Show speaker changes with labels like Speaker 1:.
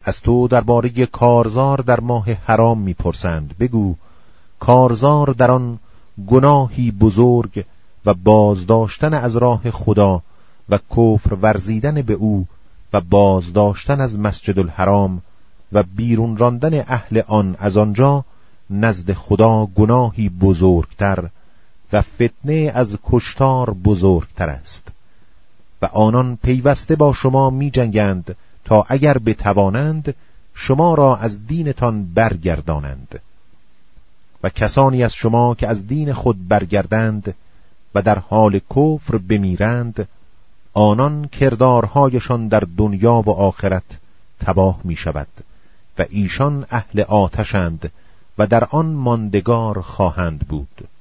Speaker 1: از تو درباره کارزار در ماه حرام می‌پرسند. بگو کارزار در آن گناهی بزرگ و بازداشتن از راه خدا و کفر ورزیدن به او و بازداشتن از مسجد الحرام و بیرون راندن اهل آن از آنجا نزد خدا گناهی بزرگتر و فتنه از کشتار بزرگتر است. و آنان پیوسته با شما می جنگند تا اگر بتوانند شما را از دینتان برگردانند. و کسانی از شما که از دین خود برگردند و در حال کفر بمیرند، آنان کردارهایشان در دنیا و آخرت تباه می شود و ایشان اهل آتشند و در آن ماندگار خواهند بود.